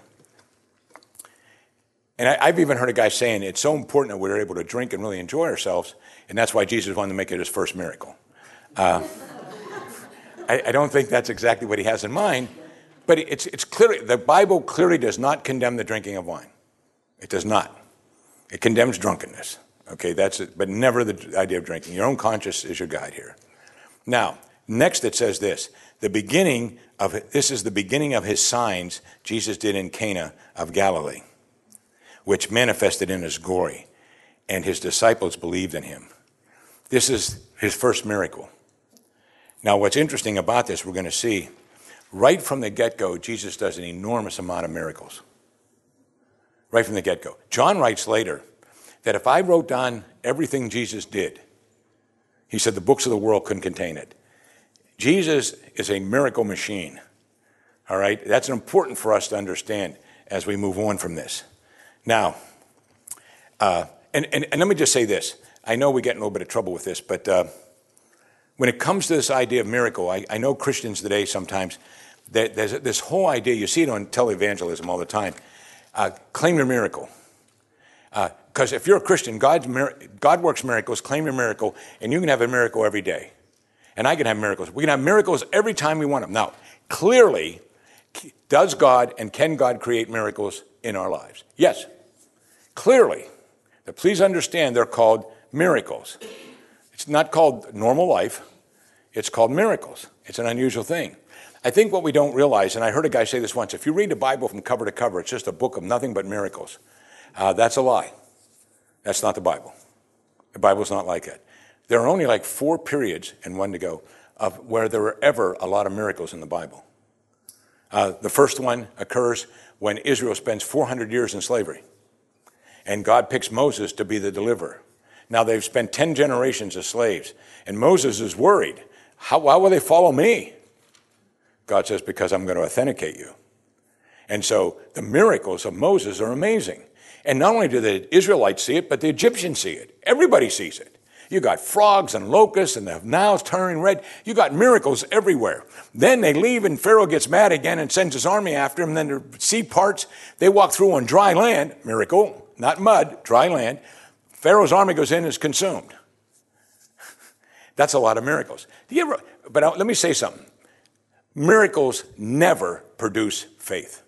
And I've even heard a guy saying it's so important that we're able to drink and really enjoy ourselves, and that's why Jesus wanted to make it his first miracle. I don't think that's exactly what he has in mind, but it's clearly, the Bible clearly does not condemn the drinking of wine. It does not. It condemns drunkenness. Okay, that's it, but never the idea of drinking. Your own conscience is your guide here. Now, next it says this: this is the beginning of his signs Jesus did in Cana of Galilee, which manifested in his glory, and his disciples believed in him. This is his first miracle. Now, what's interesting about this, we're going to see, right from the get-go, Jesus does an enormous amount of miracles. Right from the get-go. John writes later that if I wrote down everything Jesus did, he said the books of the world couldn't contain it. Jesus is a miracle machine. All right? That's important for us to understand as we move on from this. Now, and let me just say this. I know we get in a little bit of trouble with this, but when it comes to this idea of miracle, I know Christians today sometimes, there's this whole idea, you see it on televangelism all the time, claim your miracle. Because if you're a Christian, God works miracles, claim your miracle, and you can have a miracle every day. And I can have miracles. We can have miracles every time we want them. Now, clearly, does God and can God create miracles in our lives? Yes, clearly. But please understand they're called miracles. It's not called normal life. It's called miracles. It's an unusual thing. I think what we don't realize, and I heard a guy say this once, if you read the Bible from cover to cover, it's just a book of nothing but miracles. That's a lie. That's not the Bible. The Bible's not like that. There are only like 4 periods and one to go of where there were ever a lot of miracles in the Bible. The first one occurs when Israel spends 400 years in slavery. And God picks Moses to be the deliverer. Now they've spent 10 generations as slaves. And Moses is worried. Why will they follow me? God says, because I'm going to authenticate you. And so the miracles of Moses are amazing. And not only do the Israelites see it, but the Egyptians see it. Everybody sees it. You got frogs and locusts and the Nile's turning red. You got miracles everywhere. Then they leave and Pharaoh gets mad again and sends his army after them. Then the sea parts. They walk through on dry land. Miracle. Not mud. Dry land. Pharaoh's army goes in and is consumed. That's a lot of miracles. But let me say something. Miracles never produce faith.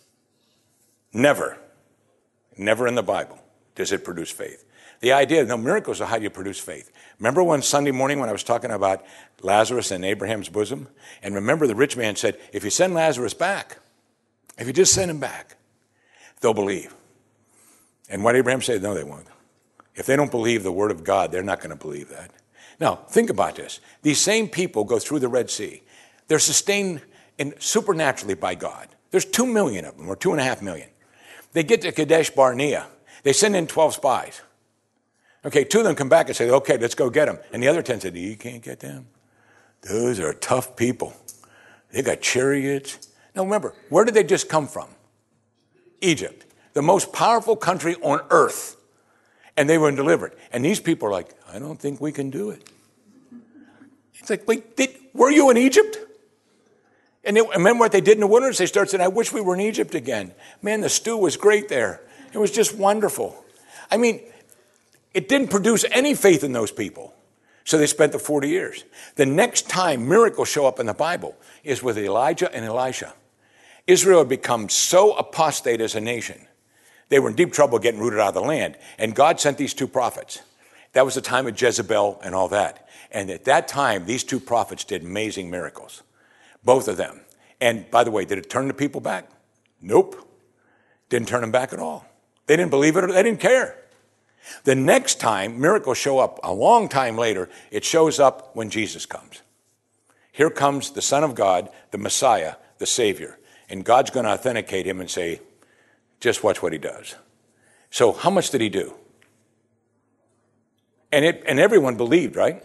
Never. Never in the Bible does it produce faith. The idea, no, miracles are how you produce faith. Remember one Sunday morning when I was talking about Lazarus in Abraham's bosom? And remember the rich man said, if you send Lazarus back, if you just send him back, they'll believe. And what Abraham said, no, they won't. If they don't believe the word of God, they're not going to believe that. Now, think about this. These same people go through the Red Sea. They're sustained supernaturally by God. There's 2 million of them, or 2.5 million. They get to Kadesh Barnea. They send in 12 spies. Okay, 2 of them come back and say, okay, let's go get them. And the other 10 said, you can't get them. Those are tough people. They got chariots. Now remember, where did they just come from? Egypt. the most powerful country on earth, and they were delivered. And these people are like, I don't think we can do it. It's like, wait, were you in Egypt? And remember what they did in the wilderness? They started saying, I wish we were in Egypt again. Man, the stew was great there. It was just wonderful. I mean, it didn't produce any faith in those people. So they spent the 40 years. The next time miracles show up in the Bible is with Elijah and Elisha. Israel had become so apostate as a nation. They were in deep trouble getting rooted out of the land. And God sent these two prophets. That was the time of Jezebel and all that. And at that time, these two prophets did amazing miracles. Both of them. And by the way, did it turn the people back? Nope. Didn't turn them back at all. They didn't believe it or they didn't care. The next time miracles show up, a long time later, it shows up when Jesus comes. Here comes the Son of God, the Messiah, the Savior. And God's going to authenticate him and say, just watch what he does. So how much did he do? And everyone believed, right?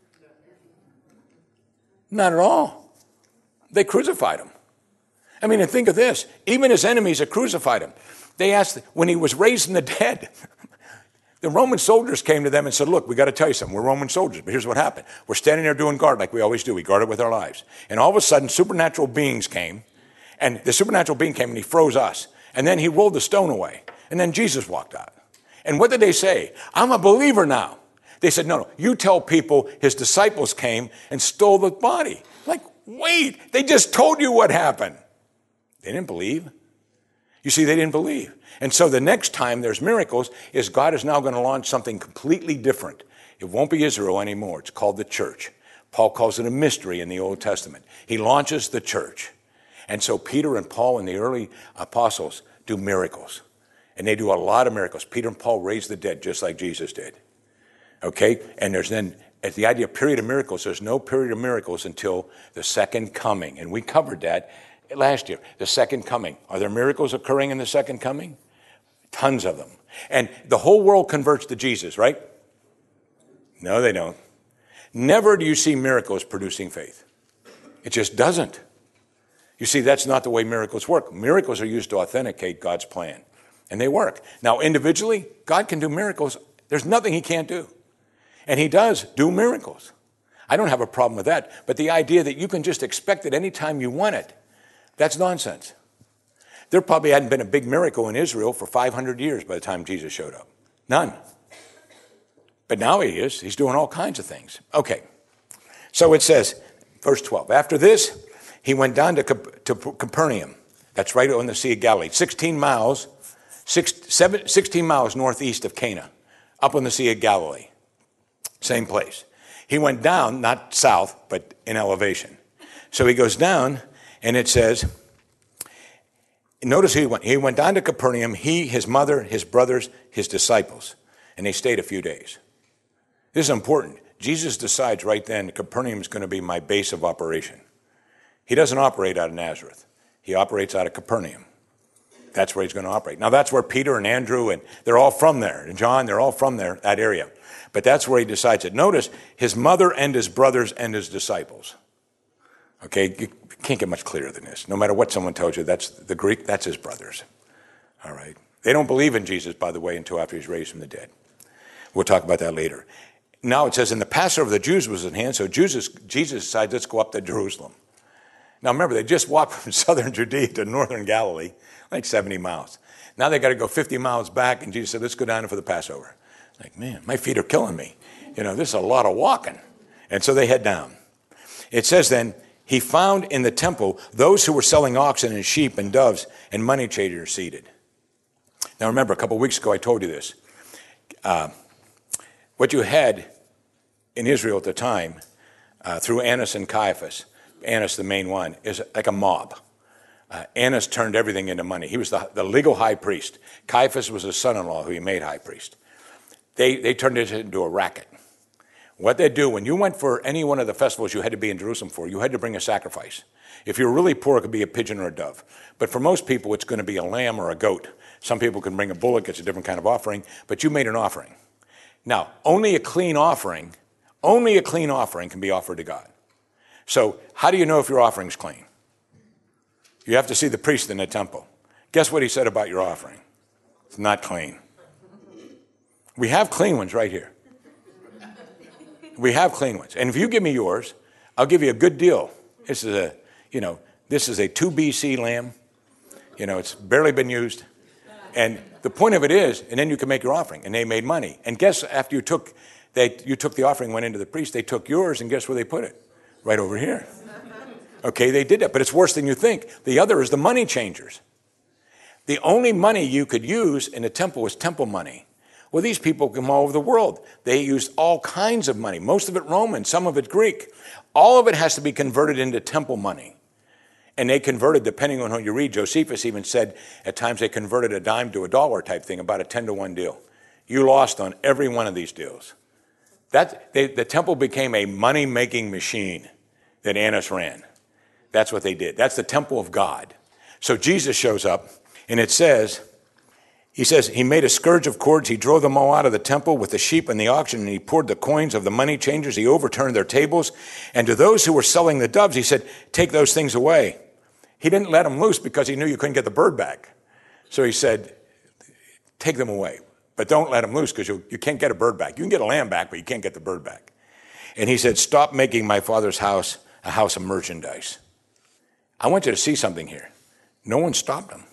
Not at all. They crucified him. I mean, and think of this. Even his enemies had crucified him. They asked, when he was raised from the dead, the Roman soldiers came to them and said, look, we got to tell you something. We're Roman soldiers, but here's what happened. We're standing there doing guard like we always do. We guard it with our lives. And all of a sudden, supernatural beings came, and the supernatural being came and he froze us. And then he rolled the stone away. And then Jesus walked out. And what did they say? I'm a believer now. They said, no, you tell people his disciples came and stole the body. Like, wait, they just told you what happened. They didn't believe. You see, they didn't believe. And so the next time there's miracles is God is now going to launch something completely different. It won't be Israel anymore. It's called the church. Paul calls it a mystery in the Old Testament. He launches the church. And so Peter and Paul and the early apostles do miracles. And they do a lot of miracles. Peter and Paul raised the dead just like Jesus did. Okay? And there's then, at the idea of period of miracles, there's no period of miracles until the second coming. And we covered that last year, the second coming. Are there miracles occurring in the second coming? Tons of them. And the whole world converts to Jesus, right? No, they don't. Never do you see miracles producing faith. It just doesn't. You see, that's not the way miracles work. Miracles are used to authenticate God's plan. And they work. Now, individually, God can do miracles. There's nothing he can't do. And he does do miracles. I don't have a problem with that. But the idea that you can just expect it anytime you want it, that's nonsense. There probably hadn't been a big miracle in Israel for 500 years by the time Jesus showed up. None. But now he is. He's doing all kinds of things. Okay. So it says, verse 12, after this, he went down to Capernaum. That's right on the Sea of Galilee. 16 miles northeast of Cana, up on the Sea of Galilee. Same place. He went down, not south, but in elevation. So he goes down, and it says, notice he went down to Capernaum, he, his mother, his brothers, his disciples, and they stayed a few days. This is important. Jesus decides right then Capernaum is going to be my base of operation. He doesn't operate out of Nazareth. He operates out of Capernaum. That's where he's going to operate. Now, that's where Peter and Andrew, and they're all from there. And John, they're all from there, that area. But that's where he decides it. Notice his mother and his brothers and his disciples. Okay, you can't get much clearer than this. No matter what someone tells you, that's the Greek, that's his brothers. All right. They don't believe in Jesus, by the way, until after he's raised from the dead. We'll talk about that later. Now it says, and the Passover of the Jews was at hand, so Jesus decides, let's go up to Jerusalem. Now remember, they just walked from southern Judea to northern Galilee, like 70 miles. Now they got to go 50 miles back, and Jesus said, let's go down for the Passover. Like, man, my feet are killing me. You know, this is a lot of walking. And so they head down. It says then, he found in the temple those who were selling oxen and sheep and doves and money changers seated. Now remember, a couple of weeks ago I told you this. What you had in Israel at the time, through Annas and Caiaphas, Annas the main one, is like a mob. Annas turned everything into money. He was the legal high priest. Caiaphas was his son-in-law who he made high priest. They turned it into a racket. What they do, when you went for any one of the festivals you had to be in Jerusalem for, you had to bring a sacrifice. If you were really poor, it could be a pigeon or a dove. But for most people, it's going to be a lamb or a goat. Some people can bring a bullock. It's a different kind of offering. But you made an offering. Now, only a clean offering can be offered to God. So how do you know if your offering's clean? You have to see the priest in the temple. Guess what he said about your offering? It's not clean. We have clean ones right here. We have clean ones. And if you give me yours, I'll give you a good deal. This is a 2 BC lamb. It's barely been used. And the point of it is, and then you can make your offering. And they made money. And guess, after you took the offering, went into the priest, they took yours, and guess where they put it? Right over here. Okay, they did that. But it's worse than you think. The other is the money changers. The only money you could use in the temple was temple money. Well, these people come all over the world. They used all kinds of money, most of it Roman, some of it Greek. All of it has to be converted into temple money. And they converted, depending on who you read, Josephus even said at times they converted a dime to a dollar type thing, about a 10-to-1 deal. You lost on every one of these deals. The temple became a money-making machine that Annas ran. That's what they did. That's the temple of God. So Jesus shows up, and it says, he made a scourge of cords. He drove them all out of the temple with the sheep and the oxen, and he poured the coins of the money changers. He overturned their tables. And to those who were selling the doves, he said, take those things away. He didn't let them loose because he knew you couldn't get the bird back. So he said, take them away, but don't let them loose because you can't get a bird back. You can get a lamb back, but you can't get the bird back. And he said, stop making my Father's house a house of merchandise. I want you to see something here. No one stopped him.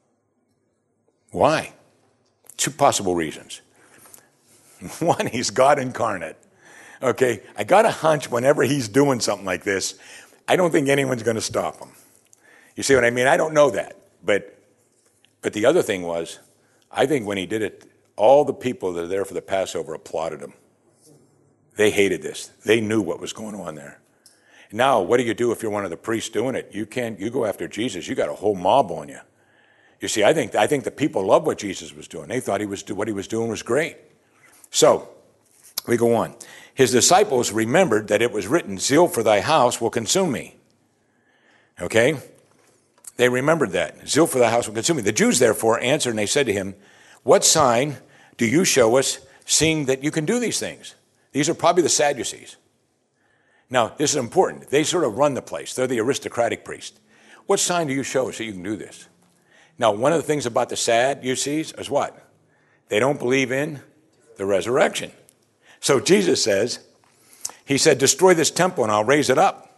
Why? 2 possible reasons. One, he's God incarnate. Okay, I got a hunch whenever he's doing something like this, I don't think anyone's going to stop him. You see what I mean? I don't know that. But the other thing was, I think when he did it, all the people that are there for the Passover applauded him. They hated this. They knew what was going on there. Now, what do you do if you're one of the priests doing it? You go after Jesus. You got a whole mob on you. You see, I think the people loved what Jesus was doing. They thought what he was doing was great. So, we go on. His disciples remembered that it was written, zeal for thy house will consume me. Okay? They remembered that. Zeal for thy house will consume me. The Jews, therefore, answered, and they said to him, what sign do you show us, seeing that you can do these things? These are probably the Sadducees. Now, this is important. They sort of run the place. They're the aristocratic priest. What sign do you show us that you can do this? Now, one of the things about the Sadducees is what? They don't believe in the resurrection. So Jesus says, he said, destroy this temple and I'll raise it up.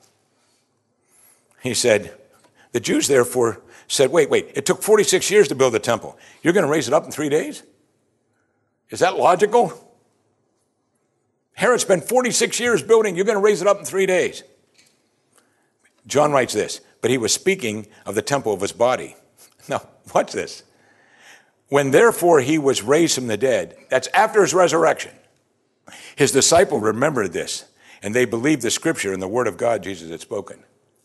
He said, the Jews therefore said, wait, it took 46 years to build the temple. You're going to raise it up in 3 days? Is that logical? Herod spent 46 years building. You're going to raise it up in 3 days. John writes this, but he was speaking of the temple of his body. Now, watch this. When therefore he was raised from the dead, that's after his resurrection, his disciples remembered this, and they believed the scripture and the word of God Jesus had spoken.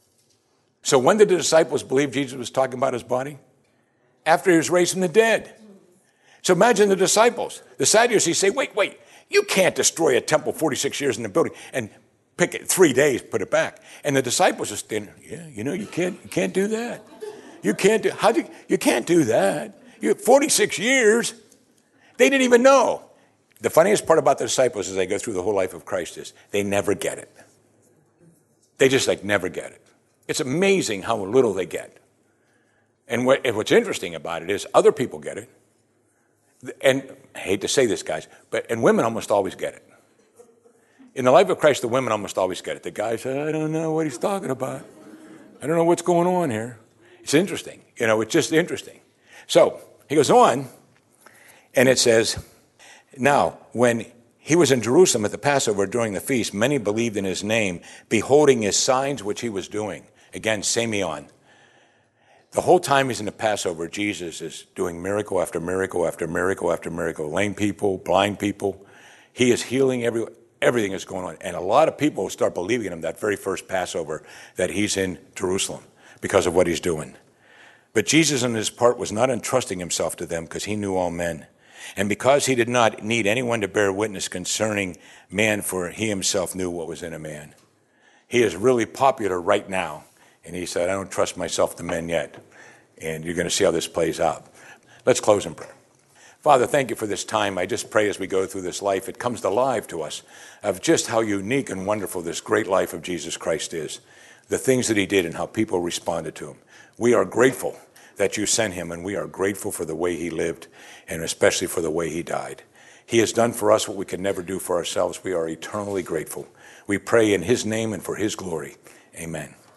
So when did the disciples believe Jesus was talking about his body? After he was raised from the dead. So imagine the disciples. The Sadducees say, wait, you can't destroy a temple 46 years in the building and pick it 3 days, put it back. And the disciples are standing, you can't do that. You can't do that. 46 years. They didn't even know. The funniest part about the disciples as they go through the whole life of Christ is they never get it. They just never get it. It's amazing how little they get. And what's interesting about it is other people get it. And I hate to say this, guys, and women almost always get it. In the life of Christ, the women almost always get it. The guys say, I don't know what he's talking about. I don't know what's going on here. It's interesting. It's just interesting. So he goes on, and it says, now, when he was in Jerusalem at the Passover during the feast, many believed in his name, beholding his signs which he was doing. Again, Simeon. The whole time he's in the Passover, Jesus is doing miracle after miracle after miracle after miracle. Lame people, blind people. He is healing everything is going on. And a lot of people start believing in him that very first Passover that he's in Jerusalem because of what he's doing. But Jesus on his part was not entrusting himself to them because he knew all men. And because he did not need anyone to bear witness concerning man, for he himself knew what was in a man. He is really popular right now. And he said, I don't trust myself to men yet. And you're going to see how this plays out. Let's close in prayer. Father, thank you for this time. I just pray as we go through this life, it comes alive to us of just how unique and wonderful this great life of Jesus Christ is. The things that he did and how people responded to him. We are grateful that you sent him, and we are grateful for the way he lived and especially for the way he died. He has done for us what we could never do for ourselves. We are eternally grateful. We pray in his name and for his glory. Amen.